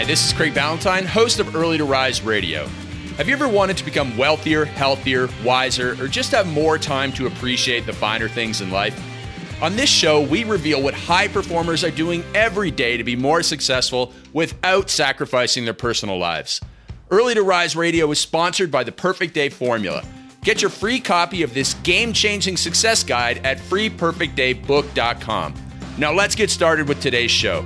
this is Craig Ballantyne, host of Early to Rise Radio. Have you ever wanted to become wealthier, healthier, wiser, or just have more time to appreciate the finer things in life? On this show, we reveal what high performers are doing every day to be more successful without sacrificing their personal lives. Early to Rise Radio is sponsored by the Perfect Day Formula. Get your free copy of this game-changing success guide at freeperfectdaybook.com. Now let's get started with today's show.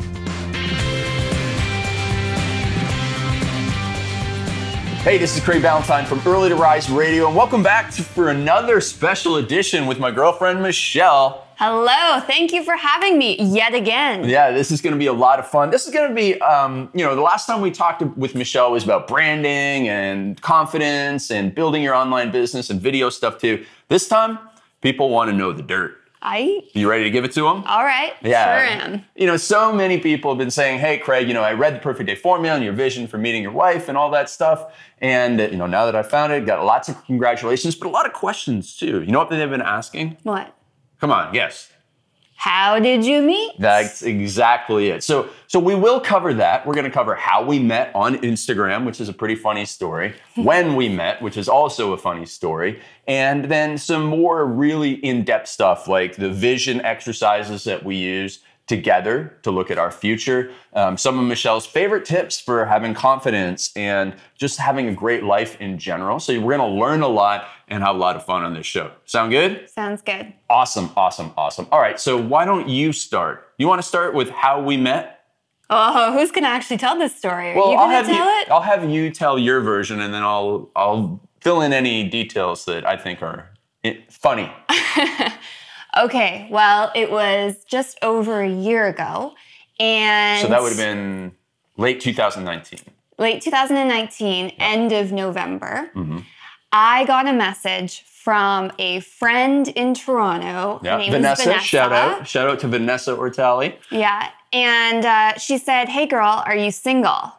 Hey, this is Craig Ballantyne from Early to Rise Radio, and welcome back for another special edition with my girlfriend, Michelle. Hello, thank you for having me yet again. Yeah, this is going to be a lot of fun. This is going to be, the last time we talked with Michelle was about branding and confidence and building your online business and video stuff too. This time, people want to know the dirt. You ready to give it to them? All right, yeah. Sure am. So many people have been saying, hey, Craig, I read the Perfect Day Formula and your vision for meeting your wife and all that stuff. And, now that I found it, got lots of congratulations, but a lot of questions too. You know what they've been asking? What? Come on, guess. How did you meet? That's exactly it. So we will cover that. We're going to cover how we met on Instagram, which is a pretty funny story. When we met, which is also a funny story. And then some more really in-depth stuff like the vision exercises that we use together to look at our future. Some of Michelle's favorite tips for having confidence and just having a great life in general. So we're going to learn a lot and have a lot of fun on this show. Sound good? Sounds good. Awesome. All right, so why don't you start? You want to start with how we met? Oh, who's going to actually tell this story? Are you I'll going to tell it? I'll have you tell your version, and then I'll fill in any details that I think are funny. Okay, well, it was just over a year ago, and... So that would have been late 2019. Late 2019, end of November. Mm-hmm. I got a message from a friend in Toronto. Yeah. Her name is Vanessa. Shout out to Vanessa Ortali. Yeah, and she said, hey girl, are you single?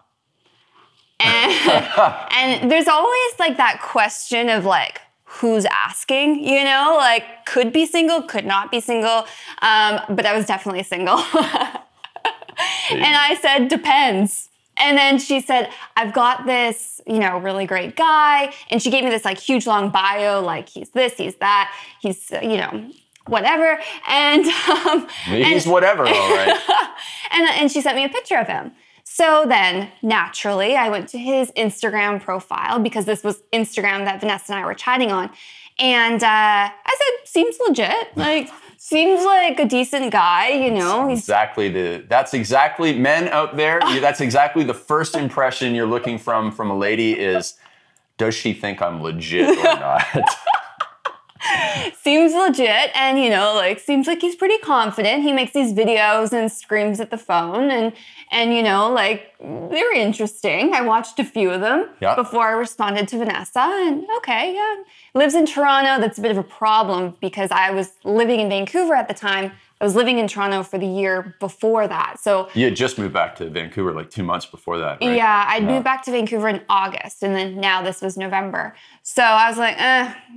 And there's always like that question of like, who's asking, could be single, could not be single. But I was definitely single. And I said, depends. And then she said, I've got this, really great guy. And she gave me this like huge long bio, like he's this, he's that, he's, whatever. And he's whatever, all right. and she sent me a picture of him. So then, naturally, I went to his Instagram profile because this was Instagram that Vanessa and I were chatting on. And I said, seems legit. Seems like a decent guy, That's exactly, men out there, that's exactly the first impression you're looking from a lady is, does she think I'm legit or not? Seems legit and, seems like he's pretty confident. He makes these videos and screams at the phone and they're interesting. I watched a few of them before I responded to Vanessa and okay, yeah. Lives in Toronto. That's a bit of a problem because I was living in Vancouver at the time. I was living in Toronto for the year before that. So you had just moved back to Vancouver like 2 months before that, right? Yeah, I'd moved back to Vancouver in August and then now this was November. So I was like,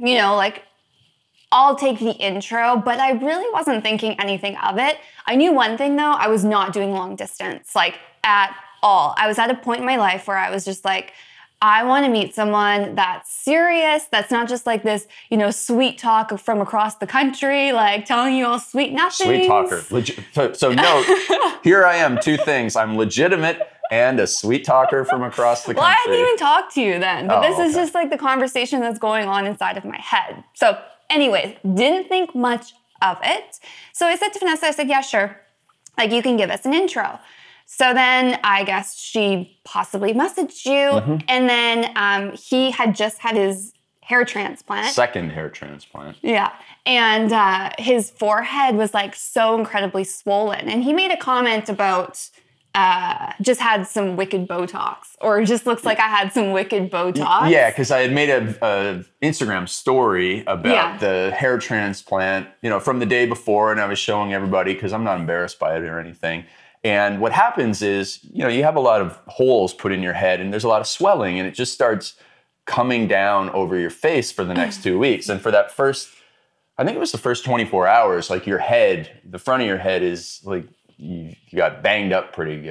I'll take the intro, but I really wasn't thinking anything of it. I knew one thing though, I was not doing long distance, at all. I was at a point in my life where I was just like, I want to meet someone that's serious, that's not just like this, sweet talk from across the country, telling you all sweet nothings. Sweet talker. So note, here I am, two things. I'm legitimate and a sweet talker from across the country. Well, I hadn't even talked to you then, but this is just the conversation that's going on inside of my head. So anyways, didn't think much of it. So I said to Vanessa, I said, yeah, sure. You can give us an intro. So then I guess she possibly messaged you. Mm-hmm. And then he had just had his hair transplant. Second hair transplant. Yeah. And his forehead was so incredibly swollen. And he made a comment about just had some wicked Botox or just looks like I had some wicked Botox. Yeah, because I had made a Instagram story about the hair transplant, from the day before, and I was showing everybody because I'm not embarrassed by it or anything. And what happens is, you have a lot of holes put in your head and there's a lot of swelling and it just starts coming down over your face for the next 2 weeks. And for that first, I think it was the first 24 hours, your head, the front of your head is you got banged up pretty good.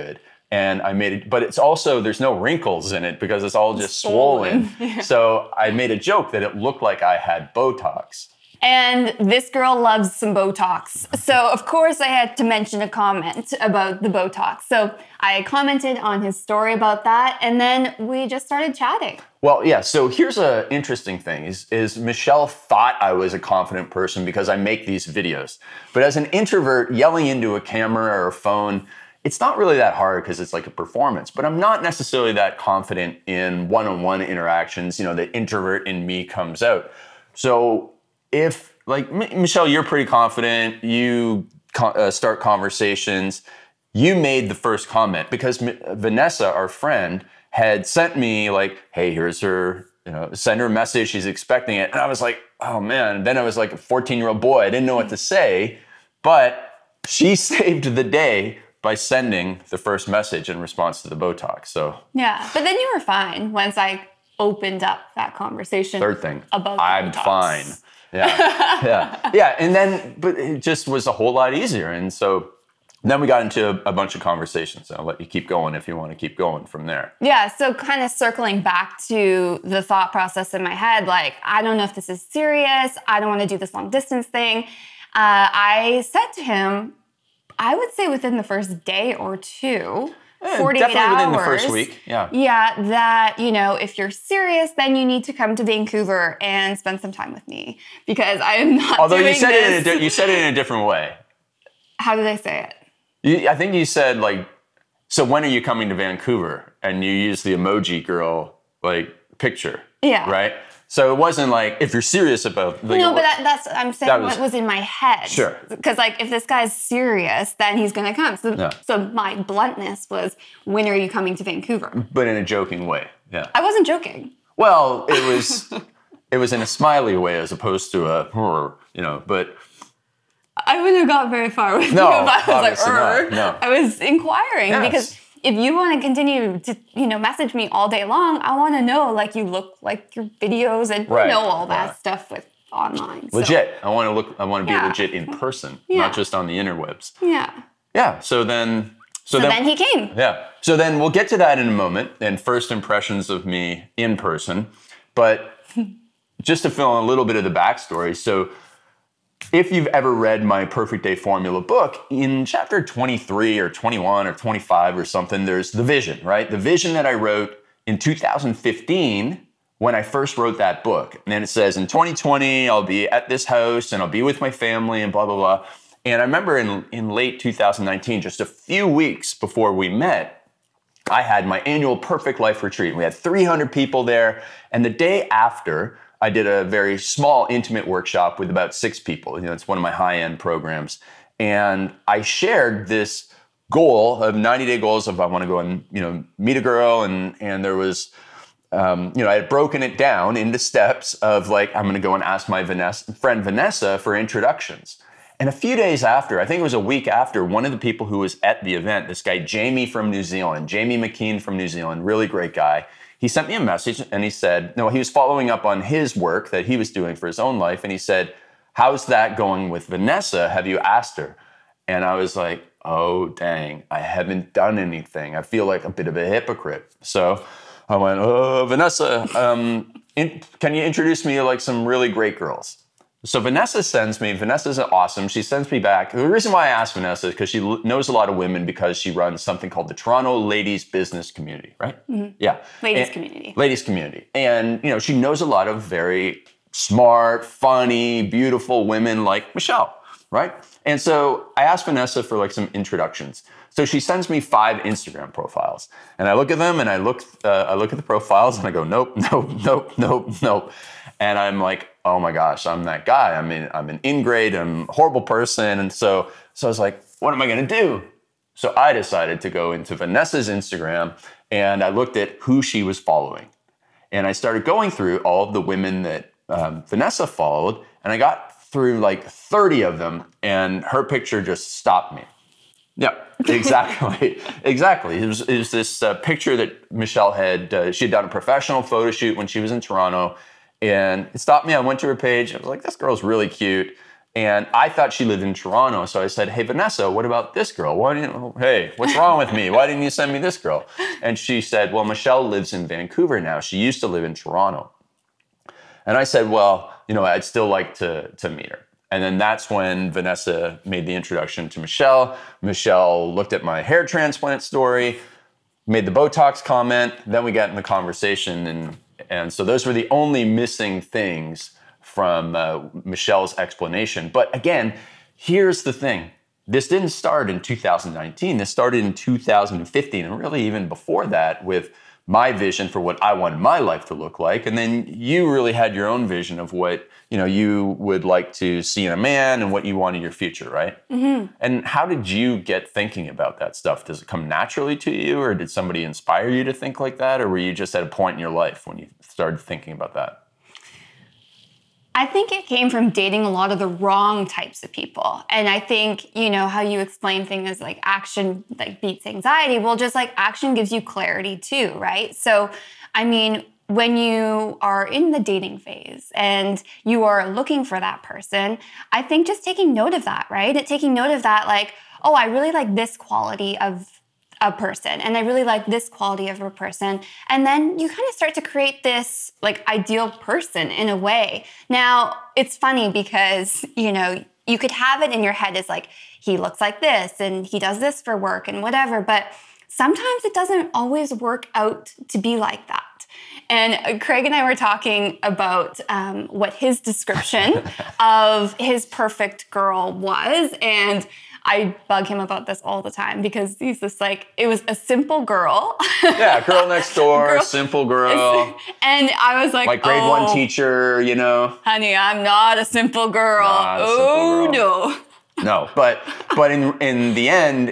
And I made it, but it's also, there's no wrinkles in it because it's all just swollen. Yeah. So I made a joke that it looked like I had Botox. And this girl loves some Botox. So, of course, I had to mention a comment about the Botox. So I commented on his story about that, and then we just started chatting. Well, yeah, so here's an interesting thing, is Michelle thought I was a confident person because I make these videos. But as an introvert, yelling into a camera or a phone, it's not really that hard because it's like a performance. But I'm not necessarily that confident in one-on-one interactions. The introvert in me comes out. So if, like, Michelle, you're pretty confident, you start conversations, you made the first comment because Vanessa, our friend, had sent me like, hey, here's her, send her a message, she's expecting it. And I was like, oh man. And then I was like a 14-year-old boy, I didn't know what to say, but she saved the day by sending the first message in response to the Botox, so. Yeah, but then you were fine once I opened up that conversation. Third thing, about I'm Botox. fine. Yeah. And then, but it just was a whole lot easier. And so then we got into a bunch of conversations. I'll let you keep going if you want to keep going from there. Yeah, so kind of circling back to the thought process in my head, like, I don't know if this is serious. I don't want to do this long distance thing. I said to him, I would say within the first day or two, 48 definitely hours. within the first week, yeah. Yeah, that, if you're serious, then you need to come to Vancouver and spend some time with me because I am not Although doing you said this. you said it in a different way. How did I say it? I think you said, like, so when are you coming to Vancouver? And you used the emoji girl, like, picture. Yeah. Right? So it wasn't like, if you're serious about... Like, No, but that's, I'm saying what was in my head. Sure. Because, like, if this guy's serious, then he's going to come. So my bluntness was, when are you coming to Vancouver? But in a joking way, yeah. I wasn't joking. Well, it was in a smiley way as opposed to but... I wouldn't have got very far with No, you if I was like, not, no. I was inquiring because if you want to continue to, message me all day long, I want to know, like, you look like your videos and all that stuff with online. Legit. I want to be legit in person, not just on the interwebs. Yeah. Yeah. So then he came. Yeah. So then we'll get to that in a moment and first impressions of me in person. But just to fill in a little bit of the backstory. So if you've ever read my Perfect Day Formula book, in chapter 23 or 21 or 25 or something, there's the vision, right? The vision that I wrote in 2015 when I first wrote that book. And then it says, in 2020, I'll be at this house and I'll be with my family and blah, blah, blah. And I remember in late 2019, just a few weeks before we met, I had my annual Perfect Life Retreat. We had 300 people there. And the day after, I did a very small, intimate workshop with about 6 people. It's one of my high-end programs. And I shared this goal of 90-day goals of I want to go and, meet a girl. And there was, I had broken it down into steps of like, I'm going to go and ask my friend Vanessa for introductions. And a few days after, I think it was a week after, one of the people who was at the event, this guy, Jamie from New Zealand, Jamie McKean from New Zealand, really great guy. He sent me a message and he said, he was following up on his work that he was doing for his own life. And he said, how's that going with Vanessa? Have you asked her? And I was like, oh, dang, I haven't done anything. I feel like a bit of a hypocrite. So I went, Vanessa, can you introduce me to like some really great girls? So Vanessa's awesome. She sends me back. The reason why I asked Vanessa is because she knows a lot of women because she runs something called the Toronto Ladies Business Community, right? Mm-hmm. Yeah. Ladies Community. And, she knows a lot of very smart, funny, beautiful women like Michelle, right? And so I asked Vanessa for like some introductions. So she sends me 5 Instagram profiles. And I look at them and I look at the profiles and I go, nope. And I'm like, oh my gosh, I'm that guy. I'm an ingrate, I'm a horrible person. And so I was like, what am I going to do? So I decided to go into Vanessa's Instagram and I looked at who she was following. And I started going through all of the women that Vanessa followed. And I got through like 30 of them and her picture just stopped me. Yeah, exactly. Exactly. It was this picture that Michelle had, she had done a professional photo shoot when she was in Toronto. And it stopped me. I went to her page. I was like, this girl's really cute. And I thought she lived in Toronto. So I said, hey, Vanessa, what about this girl? Hey, what's wrong with me? Why didn't you send me this girl? And she said, well, Michelle lives in Vancouver now. She used to live in Toronto. And I said, well, I'd still like to meet her. And then that's when Vanessa made the introduction to Michelle. Michelle looked at my hair transplant story, made the Botox comment. Then we got in the conversation. And so those were the only missing things from Michelle's explanation. But again, here's the thing. This didn't start in 2019. This started in 2015, and really even before that with my vision for what I wanted my life to look like. And then you really had your own vision of what you would like to see in a man and what you want in your future, right? Mm-hmm. And how did you get thinking about that stuff? Does it come naturally to you, or did somebody inspire you to think like that? Or were you just at a point in your life when you started thinking about that? I think it came from dating a lot of the wrong types of people. And I think, how you explain things like action like beats anxiety. Well, just like action gives you clarity too, right? So, when you are in the dating phase and you are looking for that person, I think just taking note of that, right? Taking note of that, like, oh, I really like this quality of a person, and I really like this quality of a person. And then you kind of start to create this like ideal person in a way. Now, it's funny because, you could have it in your head as like, he looks like this and he does this for work and whatever, but sometimes it doesn't always work out to be like that. And Craig and I were talking about what his description of his perfect girl was, and I bug him about this all the time because he's just like, it was a simple girl. Yeah, girl next door, simple girl. And I was like, grade 1 teacher, Honey, I'm not a simple girl. No. No, but in the end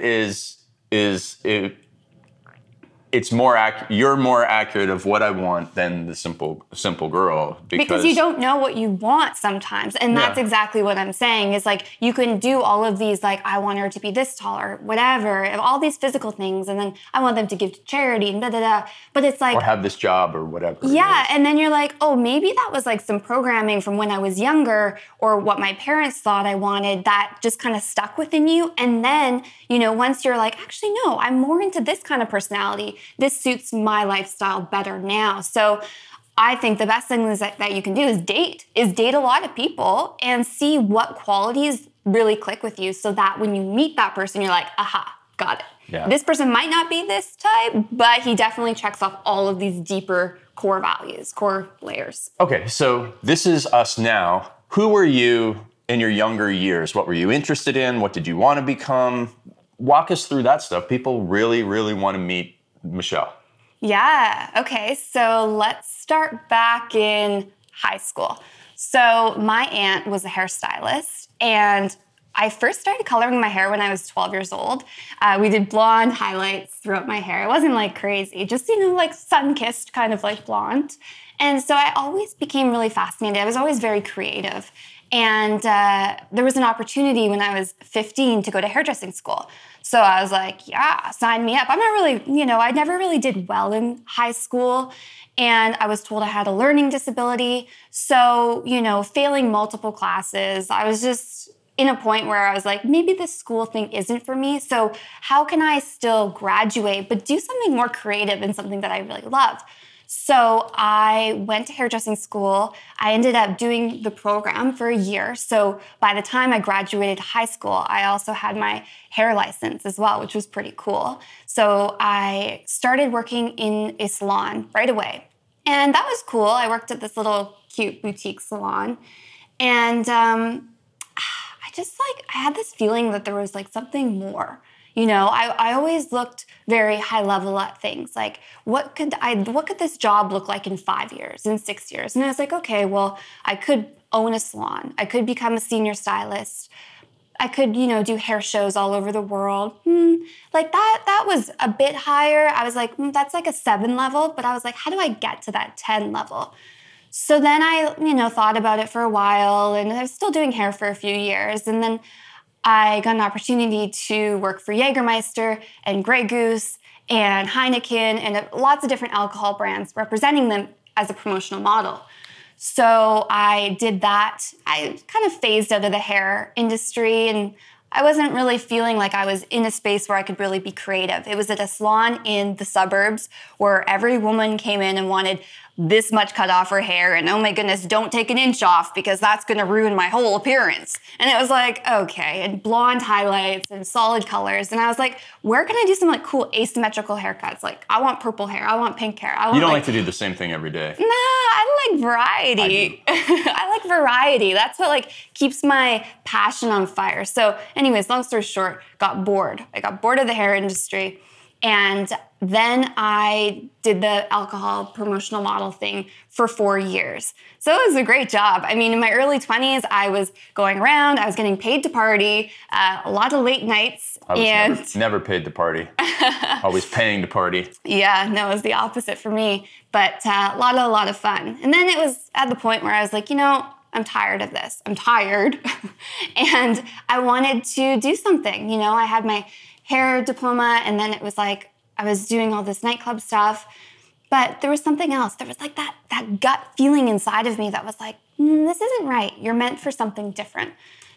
it's more you're more accurate of what I want than the simple girl because you don't know what you want sometimes. And that's exactly what I'm saying is like you can do all of these like I want her to be this tall or whatever, all these physical things, and then I want them to give to charity and da. But it's like, or have this job or whatever. Yeah, and then you're like, oh, maybe that was like some programming from when I was younger or what my parents thought I wanted that just kind of stuck within you. And then, once you're like, actually no, I'm more into this kind of personality. This suits my lifestyle better now. So I think the best thing that you can do is date a lot of people and see what qualities really click with you so that when you meet that person, you're like, aha, got it. Yeah. This person might not be this type, but he definitely checks off all of these deeper core values, core layers. Okay, so this is us now. Who were you in your younger years? What were you interested in? What did you want to become? Walk us through that stuff. People really, really want to meet Michelle. Yeah. Okay. So let's start back in high school. So my aunt was a hairstylist, and I first started coloring my hair when I was 12 years old. We did blonde highlights throughout my hair. It wasn't like crazy, just, like sun-kissed kind of like blonde. And so I always became really fascinated. I was always very creative. And there was an opportunity when I was 15 to go to hairdressing school. So I was like, yeah, sign me up. I'm not really, I never really did well in high school. And I was told I had a learning disability. So, failing multiple classes, I was just in a point where I was like, maybe this school thing isn't for me. So how can I still graduate, but do something more creative and something that I really love? So I went to hairdressing school. I ended up doing the program for a year. So by the time I graduated high school, I also had my hair license as well, which was pretty cool. So I started working in a salon right away. And that was cool. I worked at this little cute boutique salon. And I had this feeling that there was like something more. I always looked very high level at things. Like, what could this job look like in 5 years, in 6 years? And I was like, okay, well, I could own a salon. I could become a senior stylist. I could, do hair shows all over the world. Like that was a bit higher. I was like, that's like a 7 level. But I was like, how do I get to that 10 level? So then I, thought about it for a while, and I was still doing hair for a few years. And then I got an opportunity to work for Jägermeister and Grey Goose and Heineken and lots of different alcohol brands, representing them as a promotional model. So I did that. I kind of phased out of the hair industry, and I wasn't really feeling like I was in a space where I could really be creative. It was at a salon in the suburbs where every woman came in and wanted this much cut off her hair, and oh my goodness, don't take an inch off because that's gonna ruin my whole appearance. And it was like, okay, and blonde highlights and solid colors. And I was like, where can I do some like cool asymmetrical haircuts? Like, I want purple hair, I want pink hair. You don't like to do the same thing every day. Nah, I like variety. I like variety. That's what like keeps my passion on fire. So anyways, long story short, got bored. I got bored of the hair industry. And then I did the alcohol promotional model thing for 4 years. So it was a great job. I mean, in my early 20s, I was going around, I was getting paid to party, a lot of late nights. I was never paid to party. Always paying to party. Yeah, no, it was the opposite for me. But a lot of fun. And then it was at the point where I was like, you know, I'm tired of this. I'm tired. And I wanted to do something. You know, I had my hair diploma, and then it was like I was doing all this nightclub stuff, but there was something else. There was like that gut feeling inside of me that was like, this isn't right. You're meant for something different.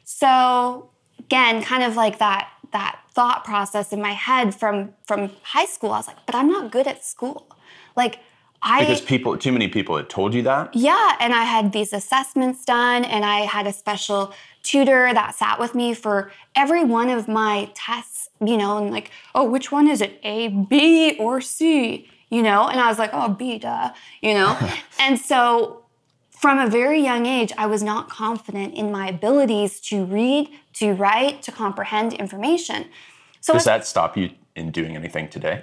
So again, kind of like that thought process in my head from high school. I was like, but I'm not good at school. Like because too many people had told you that? Yeah, and I had these assessments done, and I had a special tutor that sat with me for every one of my tests, you know, and like, oh, which one is it, A, B, or C, you know? And I was like, oh, B, duh, you know? And so from a very young age, I was not confident in my abilities to read, to write, to comprehend information. So does that stop you in doing anything today?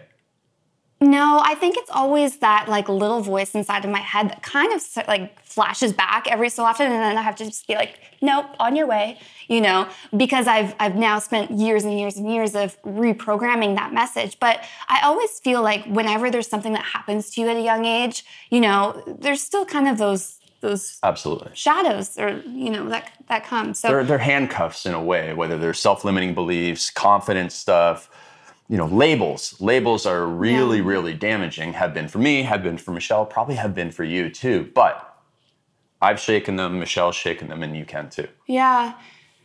No, I think it's always that like little voice inside of my head that kind of like flashes back every so often, and then I have to just be like, nope, on your way, you know, because I've now spent years and years and years of reprogramming that message. But I always feel like whenever there's something that happens to you at a young age, you know, there's still kind of those absolutely shadows, or you know, that come. So they're handcuffs in a way, whether they're self-limiting beliefs, confidence stuff. You know, labels are really, really damaging. Have been for me, have been for Michelle, probably have been for you too. But I've shaken them, Michelle's shaken them, and you can too. Yeah.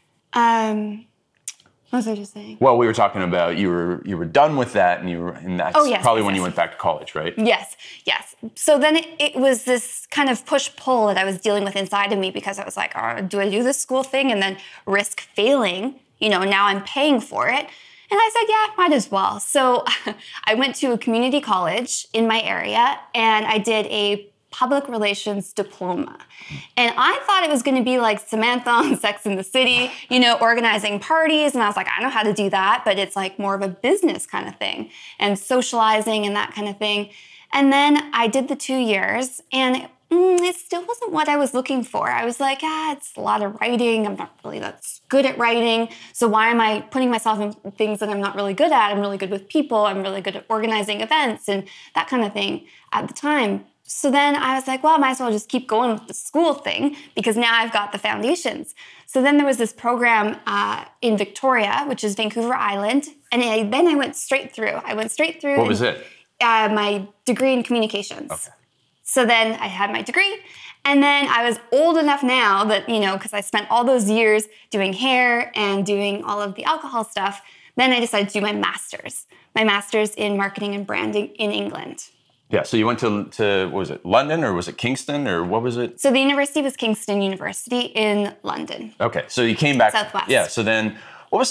What was I just saying? Well, we were talking about you were done with that, and that's probably when you went back to college, right? Yes. So then it was this kind of push-pull that I was dealing with inside of me, because I was like, oh, do I do this school thing and then risk failing? You know, now I'm paying for it. And I said, yeah, might as well. So I went to a community college in my area, and I did a public relations diploma. And I thought it was going to be like Samantha on Sex and the City, you know, organizing parties. And I was like, I know how to do that, but it's like more of a business kind of thing, and socializing and that kind of thing. And then I did the 2 years, and it still wasn't what I was looking for. I was like, it's a lot of writing. I'm not really that good at writing. So why am I putting myself in things that I'm not really good at? I'm really good with people. I'm really good at organizing events and that kind of thing at the time. So then I was like, well, I might as well just keep going with the school thing, because now I've got the foundations. So then there was this program in Victoria, which is Vancouver Island. And then I went straight through. What was it? My degree in communications. Okay. So then I had my degree, and then I was old enough now that, you know, because I spent all those years doing hair and doing all of the alcohol stuff, then I decided to do my master's in marketing and branding in England. Yeah, so you went to what was it, London, or was it Kingston, or what was it? So the university was Kingston University in London. Okay, so you came back. Southwest. Yeah, so then what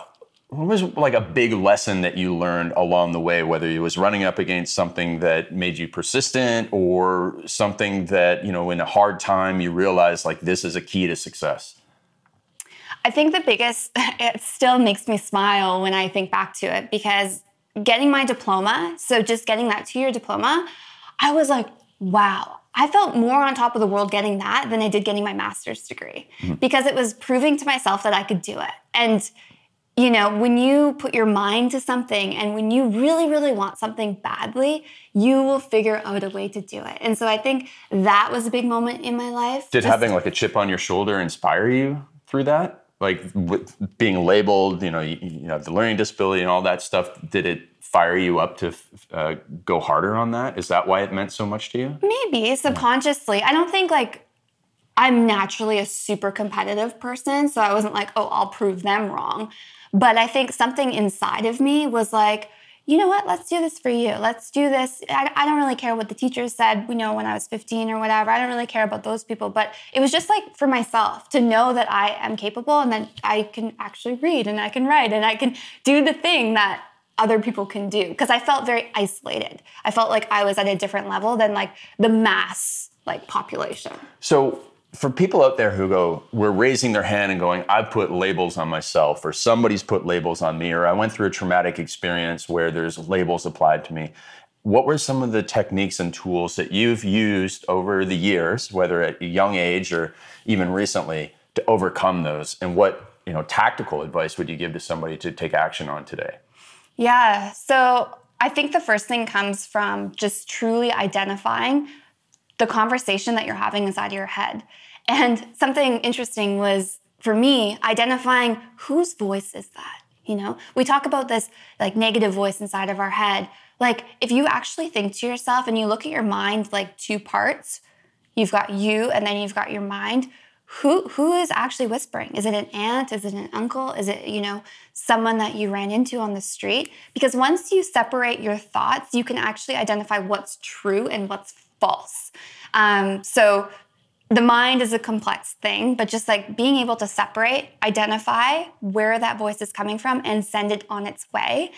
was like a big lesson that you learned along the way, whether it was running up against something that made you persistent, or something that, you know, in a hard time you realized like this is a key to success? I think the biggest, it still makes me smile when I think back to it, because getting my diploma, so just getting that 2-year diploma, I was like, wow. I felt more on top of the world getting that than I did getting my master's degree, because it was proving to myself that I could do it. And you know, when you put your mind to something, and when you really, really want something badly, you will figure out a way to do it. And so I think that was a big moment in my life. Did having like a chip on your shoulder inspire you through that? Like with being labeled, you know, the learning disability and all that stuff, did it fire you up to go harder on that? Is that why it meant so much to you? Maybe subconsciously. I don't think like I'm naturally a super competitive person, so I wasn't like, oh, I'll prove them wrong. But I think something inside of me was like, you know what, let's do this for you. Let's do this. I don't really care what the teachers said, when I was 15 or whatever. I don't really care about those people. But it was just like for myself to know that I am capable and that I can actually read and I can write and I can do the thing that other people can do. Because I felt very isolated. I felt like I was at a different level than like the mass like population. So for people out there who were raising their hand and going, I've put labels on myself, or somebody's put labels on me, or I went through a traumatic experience where there's labels applied to me. What were some of the techniques and tools that you've used over the years, whether at a young age or even recently, to overcome those? And what, tactical advice would you give to somebody to take action on today? Yeah, so I think the first thing comes from just truly identifying the conversation that you're having inside of your head. And something interesting was, for me, identifying whose voice is that, We talk about this like negative voice inside of our head. Like if you actually think to yourself and you look at your mind like two parts, you've got you and then you've got your mind. Who is actually whispering? Is it an aunt? Is it an uncle? Is it, someone that you ran into on the street? Because once you separate your thoughts, you can actually identify what's true and what's false. So the mind is a complex thing, but just like being able to separate, identify where that voice is coming from and send it on its way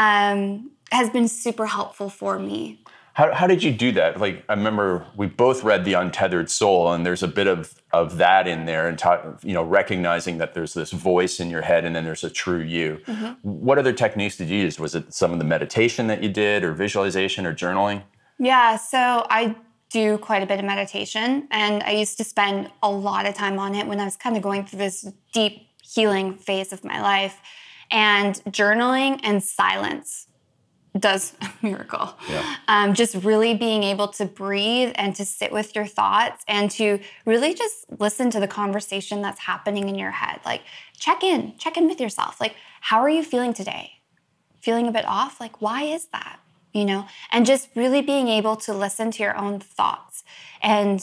has been super helpful for me. How did you do that? Like, I remember we both read The Untethered Soul, and there's a bit of that in there, and recognizing that there's this voice in your head, and then there's a true you. Mm-hmm. What other techniques did you use? Was it some of the meditation that you did, or visualization, or journaling? Yeah, so I do quite a bit of meditation, and I used to spend a lot of time on it when I was kind of going through this deep healing phase of my life. And journaling and silence does a miracle. Yeah. Just really being able to breathe and to sit with your thoughts and to really just listen to the conversation that's happening in your head. Like check in with yourself. Like, how are you feeling today? Feeling a bit off? Like, why is that? And just really being able to listen to your own thoughts. And,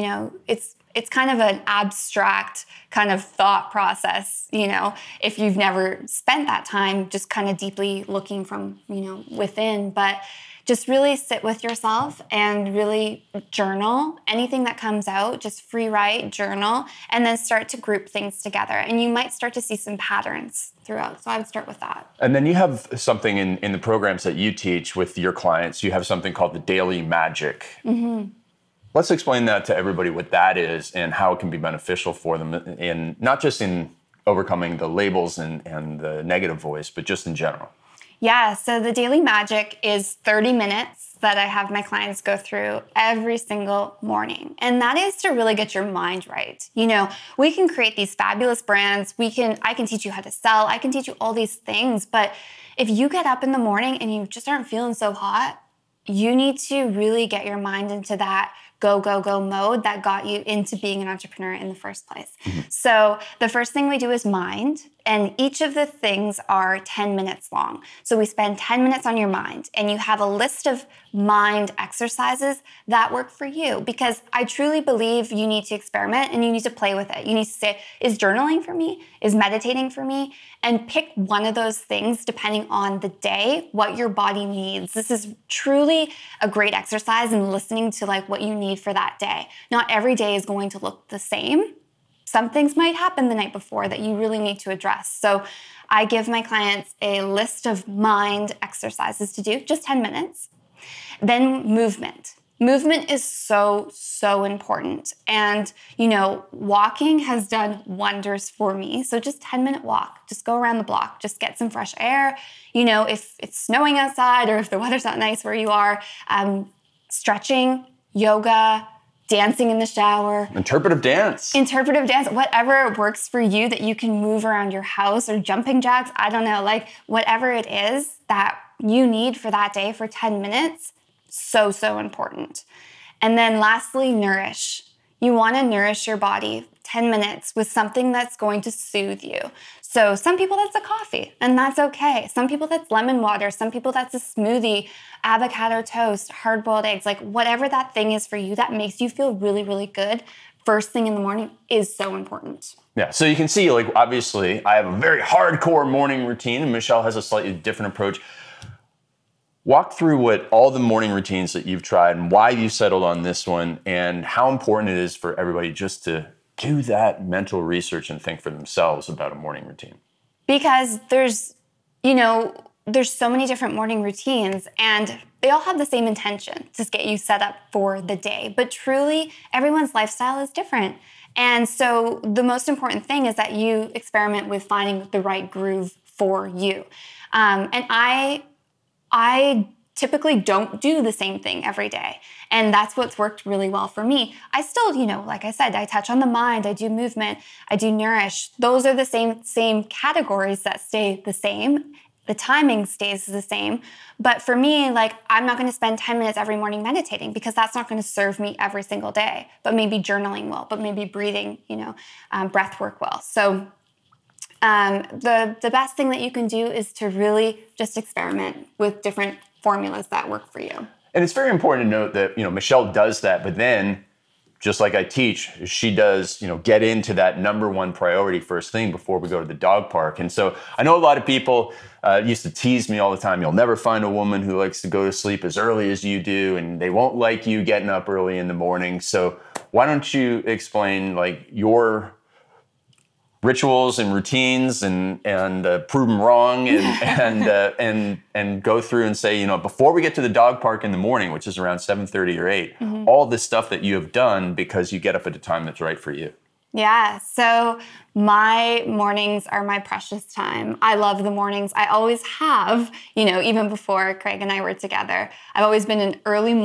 it's kind of an abstract kind of thought process, if you've never spent that time just kind of deeply looking from, within. But just really sit with yourself and really journal. Anything that comes out, just free write, journal, and then start to group things together. And you might start to see some patterns throughout. So I would start with that. And then you have something in the programs that you teach with your clients. You have something called the Daily Magic. Mm-hmm. Let's explain that to everybody what that is and how it can be beneficial for them, in not just in overcoming the labels and the negative voice, but just in general. Yeah, so the Daily Magic is 30 minutes that I have my clients go through every single morning. And that is to really get your mind right. We can create these fabulous brands. I can teach you how to sell. I can teach you all these things. But if you get up in the morning and you just aren't feeling so hot, you need to really get your mind into that go, go, go mode that got you into being an entrepreneur in the first place. Mm-hmm. So the first thing we do is mind, and each of the things are 10 minutes long. So we spend 10 minutes on your mind, and you have a list of mind exercises that work for you, because I truly believe you need to experiment and you need to play with it. You need to say, is journaling for me? Is meditating for me? And pick one of those things depending on the day, what your body needs. This is truly a great exercise in listening to like what you need for that day. Not every day is going to look the same. Some things might happen the night before that you really need to address. So I give my clients a list of mind exercises to do, just 10 minutes. Then movement. Movement is so, so important. And, walking has done wonders for me. So just 10-minute walk, just go around the block, just get some fresh air. If it's snowing outside or if the weather's not nice where you are, stretching, yoga, dancing in the shower. Interpretive dance, whatever works for you that you can move around your house, or jumping jacks, I don't know, like whatever it is that you need for that day for 10 minutes, so, so important. And then lastly, nourish. You want to nourish your body 10 minutes with something that's going to soothe you. So some people that's a coffee, and that's okay. Some people that's lemon water. Some people that's a smoothie, avocado toast, hard-boiled eggs, like whatever that thing is for you that makes you feel really, really good first thing in the morning is so important. Yeah, so you can see, like, obviously, I have a very hardcore morning routine, and Michelle has a slightly different approach. Walk through what all the morning routines that you've tried and why you settled on this one, and how important it is for everybody just to do that mental research and think for themselves about a morning routine. Because there's so many different morning routines, and they all have the same intention, to get you set up for the day. But truly, everyone's lifestyle is different. And so the most important thing is that you experiment with finding the right groove for you. And I typically don't do the same thing every day. And that's what's worked really well for me. I still, like I said, I touch on the mind, I do movement, I do nourish. Those are the same categories that stay the same. The timing stays the same. But for me, like, I'm not going to spend 10 minutes every morning meditating, because that's not going to serve me every single day. But maybe journaling will, but maybe breathing, breath work will. So the best thing that you can do is to really just experiment with different formulas that work for you. And it's very important to note that, Michelle does that, but then, just like I teach, she does, get into that number one priority first thing before we go to the dog park. And so I know a lot of people used to tease me all the time. You'll never find a woman who likes to go to sleep as early as you do, and they won't like you getting up early in the morning. So why don't you explain, like, your rituals and routines and prove them wrong and go through and say, before we get to the dog park in the morning, which is around 7:30 or 8, all this stuff that you have done because you get up at a time that's right for you. Yeah, so my mornings are my precious time. I love the mornings. I always have, even before Craig and I were together. I've always been an early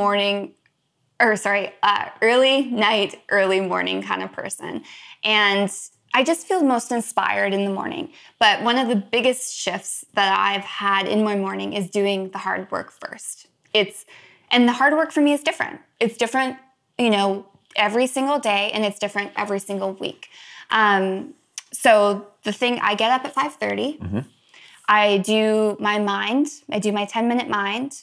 night, early morning kind of person. And I just feel most inspired in the morning. But one of the biggest shifts that I've had in my morning is doing the hard work first. And the hard work for me is different. It's different, every single day, and it's different every single week. So I get up at 5:30. I do my mind. I do my 10-minute mind.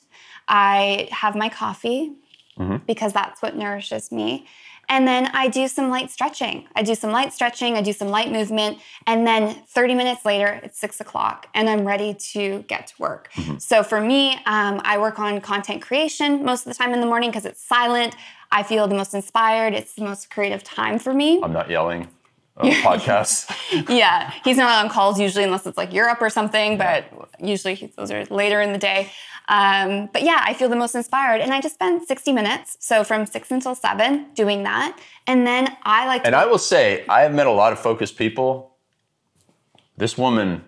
I have my coffee because that's what nourishes me. And then I do some light stretching. I do some light movement. And then 30 minutes later, it's 6:00 and I'm ready to get to work. So for me, I work on content creation most of the time in the morning because it's silent. I feel the most inspired. It's the most creative time for me. I'm not yelling on podcasts. Yeah, he's not on calls usually unless it's like Europe or something, but usually those are later in the day. But yeah, I feel the most inspired, and I just spend 60 minutes. So from 6 until 7 doing that. And then I will say, I have met a lot of focused people. This woman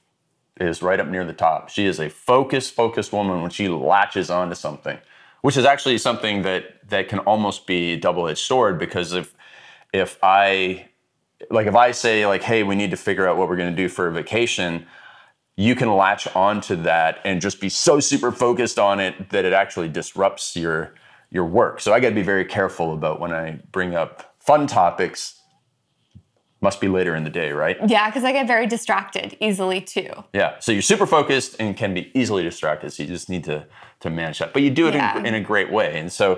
is right up near the top. She is a focused woman when she latches onto something, which is actually something that can almost be a double-edged sword, because if I say, like, hey, we need to figure out what we're going to do for a vacation, you can latch onto that and just be so super focused on it that it actually disrupts your work. So I got to be very careful about when I bring up fun topics. Must be later in the day, right? Yeah, because I get very distracted easily too. Yeah, so you're super focused and can be easily distracted. So you just need to manage that, but you do it in a great way. And so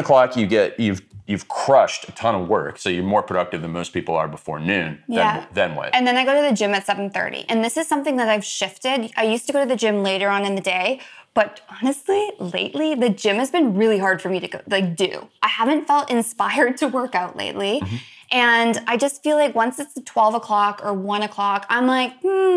7:00, you've crushed a ton of work. So you're more productive than most people are before noon. Then what? And then I go to the gym at 7:30. And this is something that I've shifted. I used to go to the gym later on in the day, but honestly, lately, the gym has been really hard for me to do. I haven't felt inspired to work out lately. And I just feel like once it's 12 o'clock or 1 o'clock, I'm like,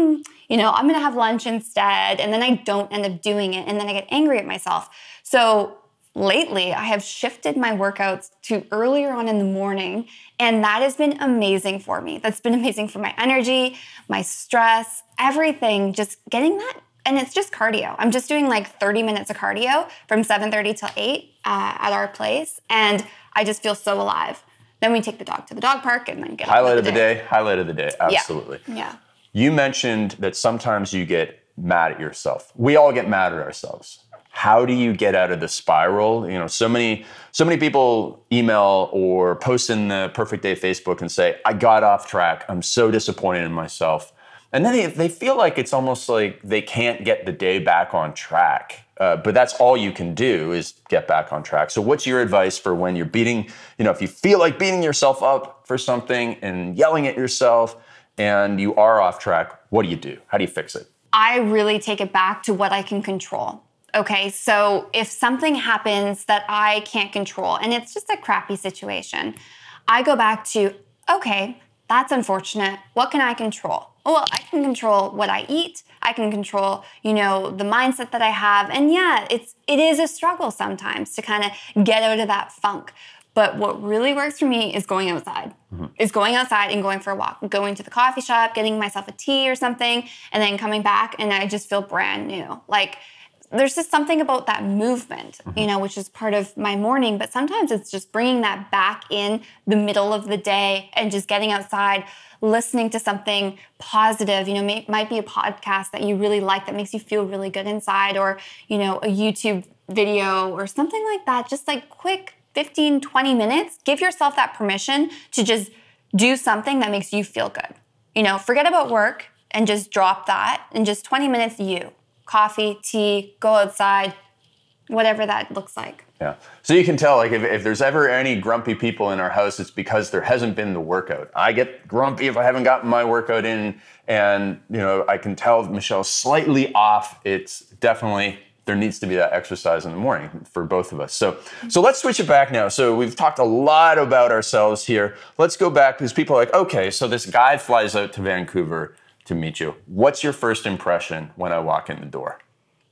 I'm going to have lunch instead. And then I don't end up doing it. And then I get angry at myself. So lately, I have shifted my workouts to earlier on in the morning. And that has been amazing for me. That's been amazing for my energy, my stress, everything, just getting that. And it's just cardio. I'm just doing like 30 minutes of cardio from 7:30 till 8 at our place. And I just feel so alive. Then we take the dog to the dog park and then get Highlight of the day. Absolutely. Yeah. You mentioned that sometimes you get mad at yourself. We all get mad at ourselves. How do you get out of the spiral? So many people email or post in the Perfect Day Facebook and say, I got off track. I'm so disappointed in myself. And then they feel like it's almost like they can't get the day back on track. but that's all you can do is get back on track. So what's your advice for when you're if you feel like beating yourself up for something and yelling at yourself and you are off track, what do? How do you fix it? I really take it back to what I can control. Okay, so if something happens that I can't control and it's just a crappy situation, I go back to, okay, that's unfortunate. What can I control? Well, I can control what I eat. I can control, the mindset that I have. And yeah, it is a struggle sometimes to kind of get out of that funk. But what really works for me is going outside. Is going outside and going for a walk, going to the coffee shop, getting myself a tea or something, and then coming back and I just feel brand new. Like, there's just something about that movement, which is part of my morning. But sometimes it's just bringing that back in the middle of the day and just getting outside, listening to something positive. Might be a podcast that you really like that makes you feel really good inside, or, a YouTube video or something like that. Just like quick 15, 20 minutes. Give yourself that permission to just do something that makes you feel good. Forget about work and just drop that. And just 20 minutes, coffee, tea, go outside, whatever that looks like. Yeah. So you can tell, like, if there's ever any grumpy people in our house, it's because there hasn't been the workout. I get grumpy if I haven't gotten my workout in, and, I can tell Michelle's slightly off. It's definitely, there needs to be that exercise in the morning for both of us. So let's switch it back now. So we've talked a lot about ourselves here. Let's go back, because people are like, okay, so this guy flies out to Vancouver to meet you. What's your first impression when I walk in the door?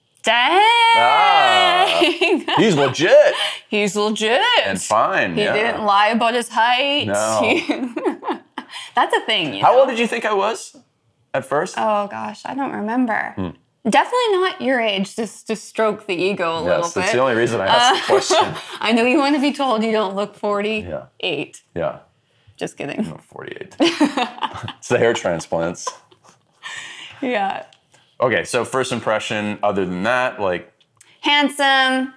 Dang! He's legit. He's legit. And fine. He didn't lie about his height. No. That's a thing. How old did you think I was at first? Oh gosh, I don't remember. Definitely not your age, just to stroke the ego a little bit. That's the only reason I asked the question. I know you want to be told you don't look 48. Yeah. Just kidding. No, 48. It's the hair transplants. Yeah. Okay, so first impression, other than that, like... Handsome,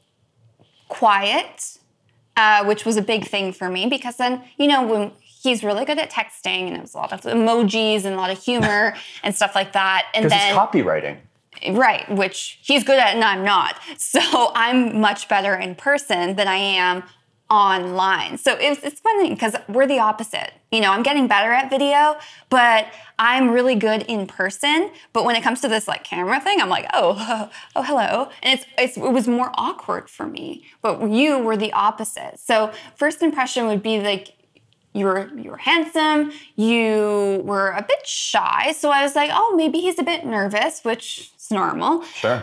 quiet, which was a big thing for me, because then, when he's really good at texting, and it was a lot of emojis and a lot of humor and stuff like that. And then... Because it's copywriting. Right, which he's good at and I'm not. So I'm much better in person than I am online. So it's funny because we're the opposite. I'm getting better at video, but I'm really good in person. But when it comes to this like camera thing, I'm like, oh, hello. And it was more awkward for me. But you were the opposite. So first impression would be like, you were handsome, you were a bit shy. So I was like, oh, maybe he's a bit nervous, which is normal. Sure.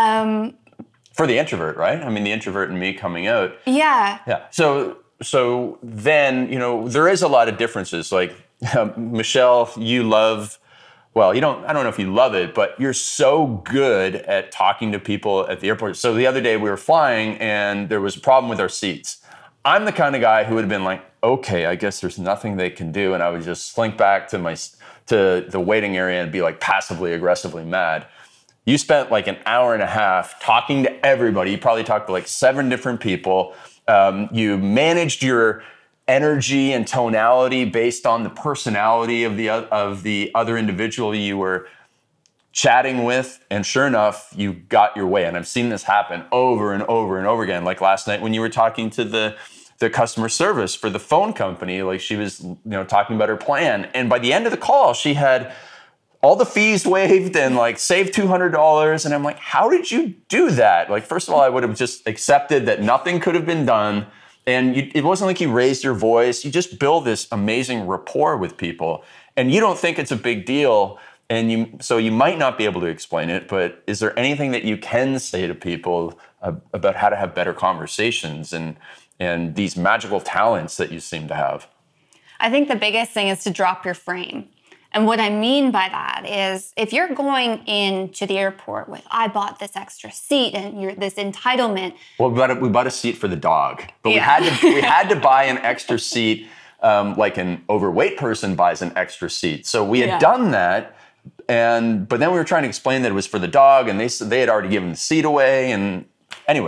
For the introvert, right? I mean, the introvert and me coming out. Yeah. Yeah. So then, there is a lot of differences. Like, Michelle, you love, I don't know if you love it, but you're so good at talking to people at the airport. So the other day we were flying and there was a problem with our seats. I'm the kind of guy who would have been like, okay, I guess there's nothing they can do. And I would just slink back to the waiting area and be like passively aggressively mad. You spent like an hour and a half talking to everybody. You probably talked to like 7 different people. You managed your energy and tonality based on the personality of the other individual you were chatting with. And sure enough, you got your way. And I've seen this happen over and over and over again. Like last night when you were talking to the customer service for the phone company, like she was, talking about her plan. And by the end of the call, she had all the fees waived and like saved $200. And I'm like, how did you do that? Like, first of all, I would have just accepted that nothing could have been done. And it wasn't like you raised your voice. You just build this amazing rapport with people. And you don't think it's a big deal. And so you might not be able to explain it, but is there anything that you can say to people about how to have better conversations and these magical talents that you seem to have? I think the biggest thing is to drop your frame. And what I mean by that is if you're going into the airport with, I bought this extra seat and you're this entitlement. Well, we bought a seat for the dog, but we had to buy an extra seat like an overweight person buys an extra seat. So we had done that. But then we were trying to explain that it was for the dog and they had already given the seat away. And anyways,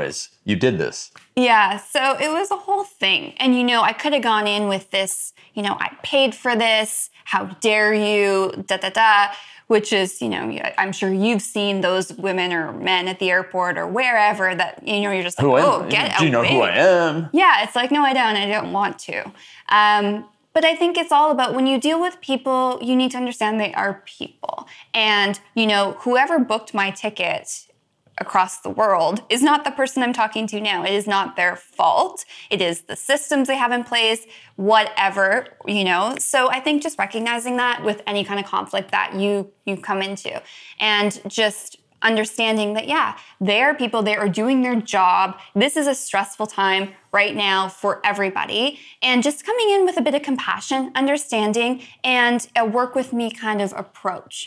you did this? Yeah, so it was a whole thing. And, I could have gone in with this, I paid for this, how dare you, which is, I'm sure you've seen those women or men at the airport or wherever that, you're just like, get out. Do you know who I am? Yeah, it's like, no, I don't want to. But I think it's all about when you deal with people, you need to understand they are people. And, whoever booked my ticket across the world is not the person I'm talking to now. It is not their fault. It is the systems they have in place, whatever, So I think just recognizing that with any kind of conflict that you come into and just understanding that, yeah, they are people, they are doing their job. This is a stressful time right now for everybody. And just coming in with a bit of compassion, understanding, and a work with me kind of approach,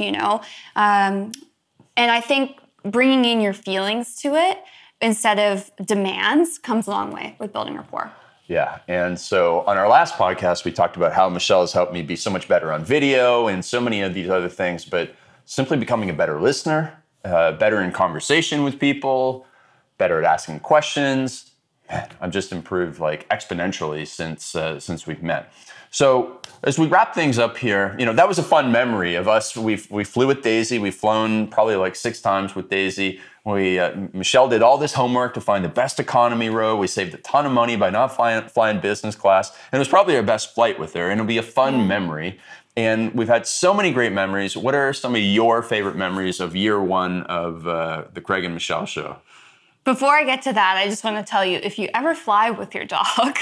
And I think bringing in your feelings to it instead of demands comes a long way with building rapport. Yeah. And so on our last podcast, we talked about how Michelle has helped me be so much better on video and so many of these other things, but simply becoming a better listener, better in conversation with people, better at asking questions. Man, I've just improved like exponentially since we've met. So as we wrap things up here, that was a fun memory of us. We flew with Daisy. We've flown probably like 6 times with Daisy. Michelle did all this homework to find the best economy row. We saved a ton of money by not flying business class. And it was probably our best flight with her. And it'll be a fun memory. And we've had so many great memories. What are some of your favorite memories of year 1 of the Craig and Michelle show? Before I get to that, I just want to tell you, if you ever fly with your dog,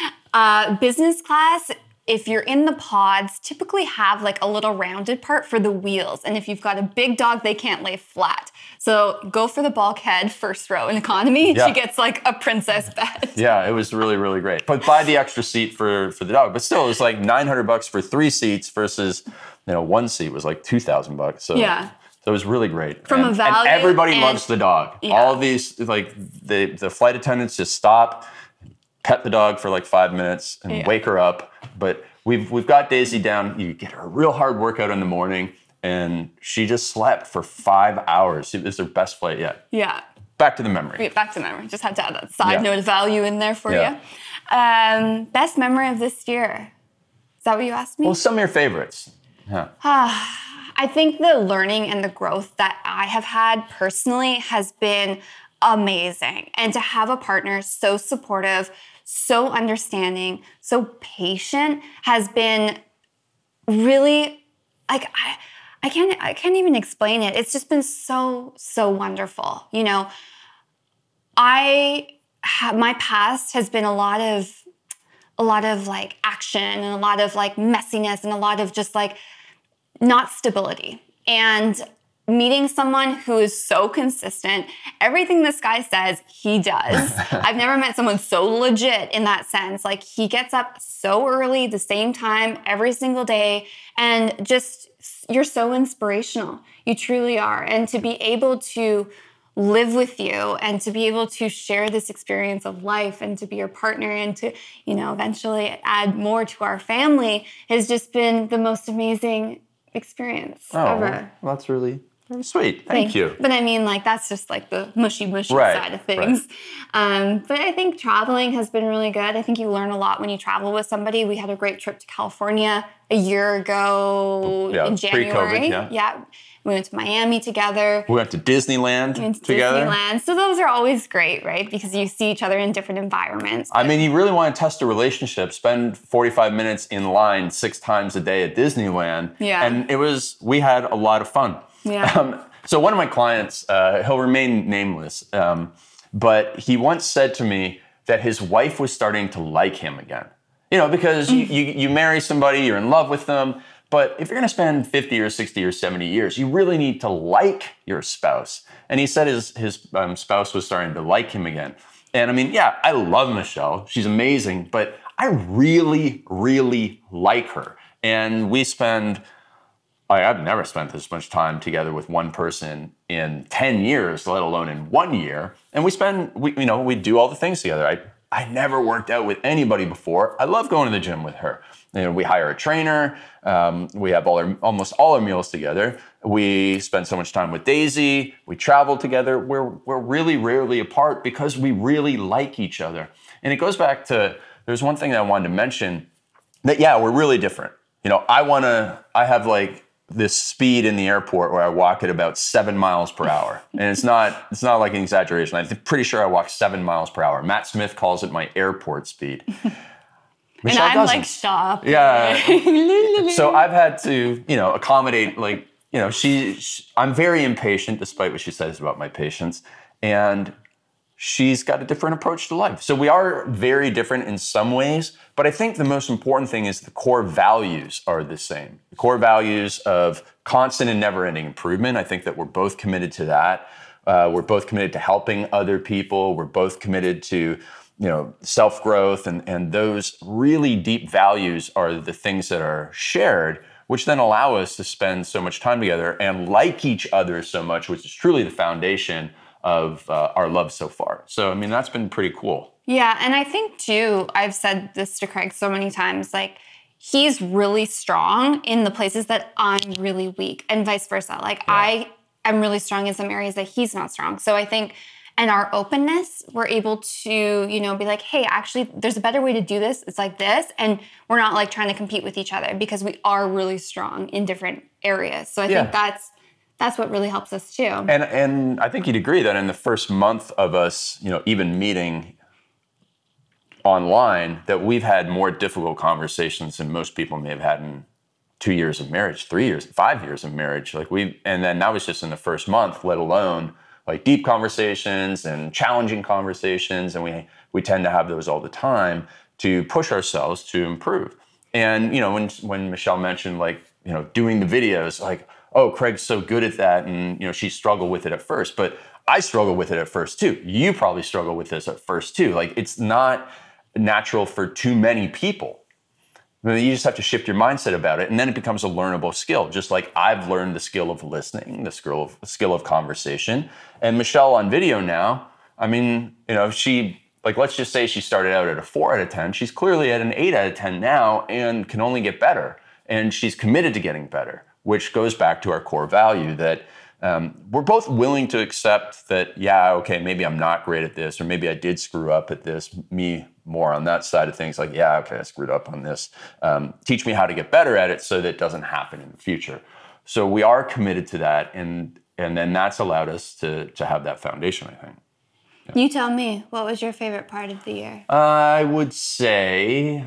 business class, if you're in the pods, typically have like a little rounded part for the wheels. And if you've got a big dog, they can't lay flat. So go for the bulkhead first row in economy. Yeah. She gets like a princess bed. Yeah, it was really, really great. But buy the extra seat for the dog. But still, it was like $900 for 3 seats versus, 1 seat was like $2,000. So yeah. So it was really great. From a value. And everybody loves the dog. Yeah. All of these, like the flight attendants just stop, pet the dog for like 5 minutes and wake her up. But we've got Daisy down. You get her a real hard workout in the morning, and she just slept for 5 hours. It was her best flight yet. Yeah. Back to the memory. Yeah, back to the memory. Just had to add that side note of value in there for you. Best memory of this year. Is that what you asked me? Well, some of your favorites. Yeah. I think the learning and the growth that I have had personally has been amazing. And to have a partner so supportive, so understanding, so patient has been really, like, I can't even explain it. It's just been so wonderful. My past has been a lot of like action and a lot of like messiness and a lot of just like not stability. And meeting someone who is so consistent, everything this guy says, he does. I've never met someone so legit in that sense. Like, he gets up so early, the same time, every single day, and just, you're so inspirational. You truly are. And to be able to live with you and to be able to share this experience of life and to be your partner and to, eventually add more to our family has just been the most amazing experience ever. Well, that's really sweet. Thank you. But I mean, like, that's just like the mushy side of things. Right. But I think traveling has been really good. I think you learn a lot when you travel with somebody. We had a great trip to California a year ago in January. Pre-COVID, yeah. We went to Miami together. We went to Disneyland together. Disneyland. So those are always great, right? Because you see each other in different environments. I mean, you really want to test a relationship. Spend 45 minutes in line 6 times a day at Disneyland. Yeah. And we had a lot of fun. Yeah. So one of my clients, he'll remain nameless, but he once said to me that his wife was starting to like him again. Because you marry somebody, you're in love with them, but if you're going to spend 50 or 60 or 70 years, you really need to like your spouse. And he said his spouse was starting to like him again. And I mean, I love Michelle. She's amazing, but I really, really like her. And I've never spent this much time together with one person in 10 years, let alone in 1 year. And we do all the things together. I I never worked out with anybody before. I love going to the gym with her. We hire a trainer. We have almost all our meals together. We spend so much time with Daisy. We travel together. We're really rarely apart because we really like each other. And it goes back to, there's one thing that I wanted to mention, that we're really different. I have like this speed in the airport where I walk at about 7 miles per hour. And it's not like an exaggeration. I'm pretty sure I walk 7 miles per hour. Matt Smith calls it my airport speed. Michelle and I'm doesn't. Like, stop. Yeah. So I've had to, accommodate, like, I'm very impatient despite what she says about my patience. And she's got a different approach to life. So we are very different in some ways, but I think the most important thing is the core values are the same. The core values of constant and never-ending improvement. I think that we're both committed to that. We're both committed to helping other people. We're both committed to, self-growth, and those really deep values are the things that are shared, which then allow us to spend so much time together and like each other so much, which is truly the foundation of our love so far. So, that's been pretty cool. Yeah, and I think too, I've said this to Craig so many times, like, he's really strong in the places that I'm really weak, and vice versa. Like, I am really strong in some areas that he's not strong. So I think, and our openness, we're able to, be like, hey, actually, there's a better way to do this. It's like this. And we're not like trying to compete with each other because we are really strong in different areas. So I think that's what really helps us too. And I think you'd agree that in the first month of us, even meeting online, that we've had more difficult conversations than most people may have had in 2 years of marriage, 3 years, 5 years of marriage. And then that was just in the first month, let alone like deep conversations and challenging conversations. And we tend to have those all the time to push ourselves to improve. And, when Michelle mentioned like, doing the videos, like, oh, Craig's so good at that. And, she struggled with it at first, but I struggled with it at first too. You probably struggle with this at first too. Like, it's not natural for too many people. You just have to shift your mindset about it. And then it becomes a learnable skill. Just like I've learned the skill of listening, the skill of conversation. And Michelle on video now, she, like, let's just say she started out at a 4 out of 10. She's clearly at an 8 out of 10 now and can only get better. And she's committed to getting better, which goes back to our core value that we're both willing to accept that, maybe I'm not great at this, or maybe I did screw up at this, me more on that side of things, like, I screwed up on this. Teach me how to get better at it so that it doesn't happen in the future. So we are committed to that, and then that's allowed us to have that foundation, I think. Yeah. You tell me, what was your favorite part of the year? I would say...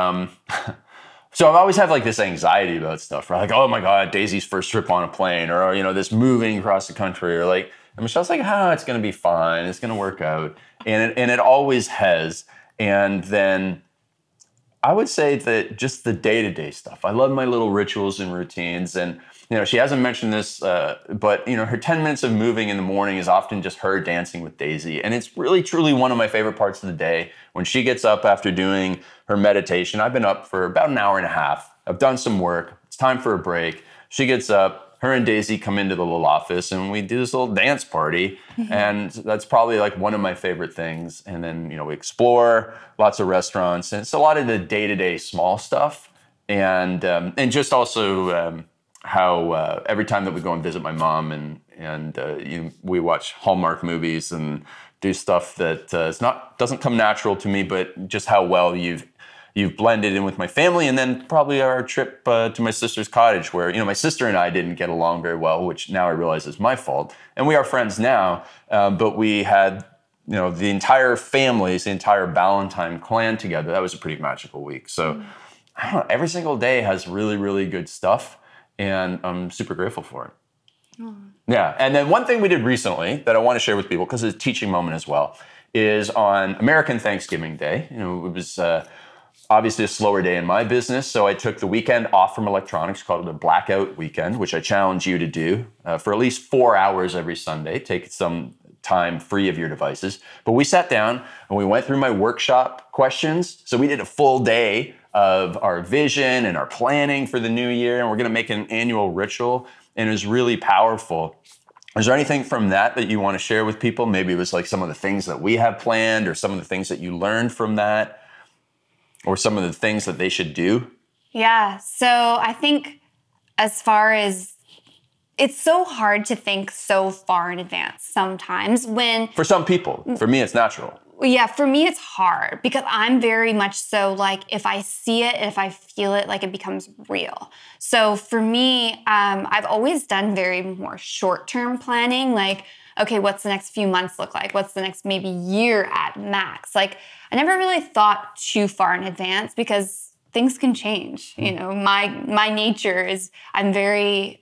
So I've always had like this anxiety about stuff, right? Like, oh my God, Daisy's first trip on a plane, or, this moving across the country, or like, and Michelle's like, it's going to be fine. It's going to work out. And it always has. And then I would say that just the day-to-day stuff. I love my little rituals and routines. And, she hasn't mentioned this, but, her 10 minutes of moving in the morning is often just her dancing with Daisy. And it's really, truly one of my favorite parts of the day. When she gets up after doing her meditation, I've been up for about an hour and a half. I've done some work. It's time for a break. She gets up, her and Daisy come into the little office, and we do this little dance party. And that's probably like one of my favorite things. And then, we explore lots of restaurants. And it's a lot of the day-to-day small stuff. And just also how every time that we go and visit my mom and we watch Hallmark movies and do stuff that doesn't come natural to me, but just how well you've blended in with my family. And then probably our trip to my sister's cottage, where my sister and I didn't get along very well, which now I realize is my fault. And we are friends now, but we had the entire families, the entire Ballantine clan together. That was a pretty magical week. So I don't know, every single day has really, really good stuff, and I'm super grateful for it. Yeah, and then one thing we did recently that I want to share with people, because it's a teaching moment as well, is on American Thanksgiving Day. It was obviously a slower day in my business, so I took the weekend off from electronics, called it a blackout weekend, which I challenge you to do for at least 4 hours every Sunday. Take some time free of your devices. But we sat down and we went through my workshop questions. So we did a full day of our vision and our planning for the new year, and we're going to make an annual ritual. And it was really powerful. Is there anything from that you want to share with people? Maybe it was like some of the things that we have planned or some of the things that you learned from that or some of the things that they should do? Yeah. So I think as far as it's so hard to think so far in advance sometimes when... For some people. For me, it's natural. Yeah, for me, it's hard because I'm very much so like if I see it and if I feel it, like it becomes real. So for me, I've always done very more short-term planning. Like, okay, what's the next few months look like? What's the next maybe year at max? Like, I never really thought too far in advance because things can change. You know, my nature is I'm very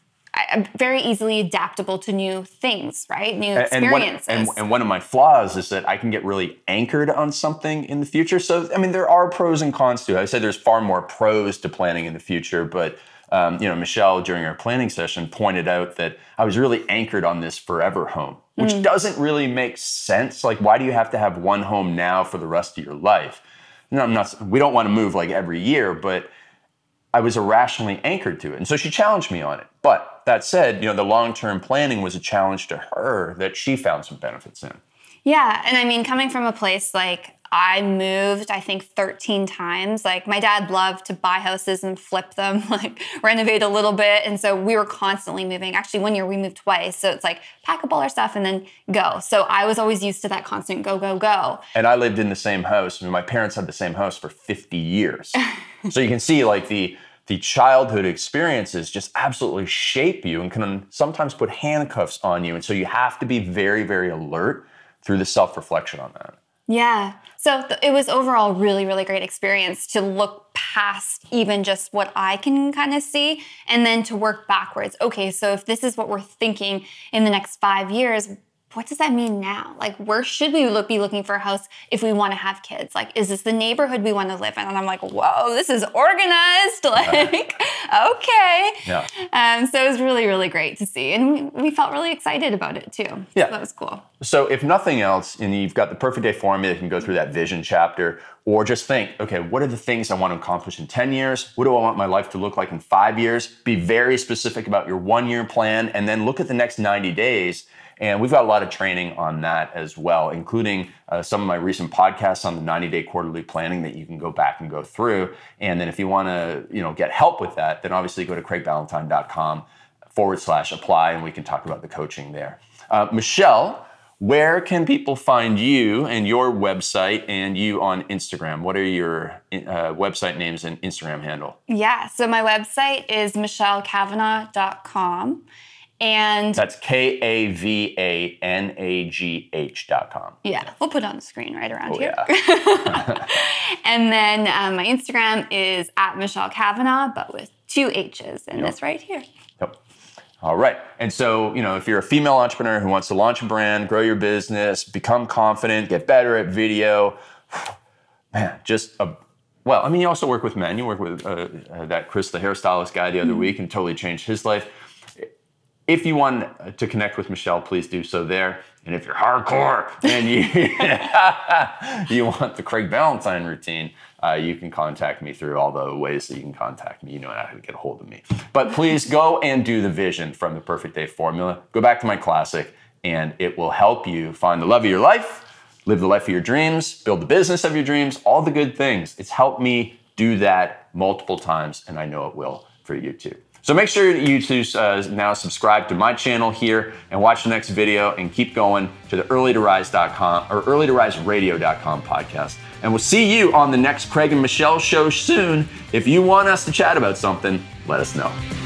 easily adaptable to new things, right? New experiences. And one of my flaws is that I can get really anchored on something in the future. So, I mean, there are pros and cons to it. I said there's far more pros to planning in the future, but Michelle, during our planning session, pointed out that I was really anchored on this forever home, which doesn't really make sense. Like, why do you have to have one home now for the rest of your life? No, we don't want to move like every year, but I was irrationally anchored to it. And so she challenged me on it. But that said, the long-term planning was a challenge to her that she found some benefits in. Yeah. And I mean, coming from a place like I moved, I think 13 times. Like my dad loved to buy houses and flip them, like renovate a little bit. And so we were constantly moving. Actually, one year we moved twice. So it's like pack up all our stuff and then go. So I was always used to that constant go, go, go. And I lived in the same house. My parents had the same house for 50 years. So you can see like the childhood experiences just absolutely shape you and can sometimes put handcuffs on you. And so you have to be very, very alert through the self-reflection on that. Yeah. So it was overall really, really great experience to look past even just what I can kind of see and then to work backwards. Okay, so if this is what we're thinking in the next 5 years, what does that mean now? Like, where should we be looking for a house if we want to have kids? Like, is this the neighborhood we want to live in? And I'm like, whoa, this is organized. Like, okay. Yeah. So it was really, really great to see. And we felt really excited about it too. Yeah. So that was cool. So if nothing else, and you've got the perfect day formula, you can go through that vision chapter or just think, okay, what are the things I want to accomplish in 10 years? What do I want my life to look like in 5 years? Be very specific about your 1-year plan and then look at the next 90 days. And we've got a lot of training on that as well, including some of my recent podcasts on the 90-day quarterly planning that you can go back and go through. And then if you want to, get help with that, then obviously go to craigballantyne.com/apply and we can talk about the coaching there. Michelle, where can people find you and your website and you on Instagram? What are your website names and Instagram handle? Yeah, so my website is michellekavanagh.com. And that's KAVANAGH.com. Yeah, we'll put it on the screen right around here. Yeah. And then my Instagram is @MichelleKavanagh, but with 2 H's in this right here. Yep. All right. And so, if you're a female entrepreneur who wants to launch a brand, grow your business, become confident, get better at video, man, you also work with men. You work with that Chris, the hairstylist guy the other week and totally changed his life. If you want to connect with Michelle, please do so there. And if you're hardcore and you want the Craig Ballantyne routine, you can contact me through all the ways that you can contact me. You know how to get a hold of me. But please go and do the vision from the Perfect Day Formula. Go back to my classic, and it will help you find the love of your life, live the life of your dreams, build the business of your dreams, all the good things. It's helped me do that multiple times, and I know it will for you too. So make sure you to now subscribe to my channel here and watch the next video and keep going to the earlytorise.com or earlytoriseradio.com podcast. And we'll see you on the next Craig and Michelle show soon. If you want us to chat about something, let us know.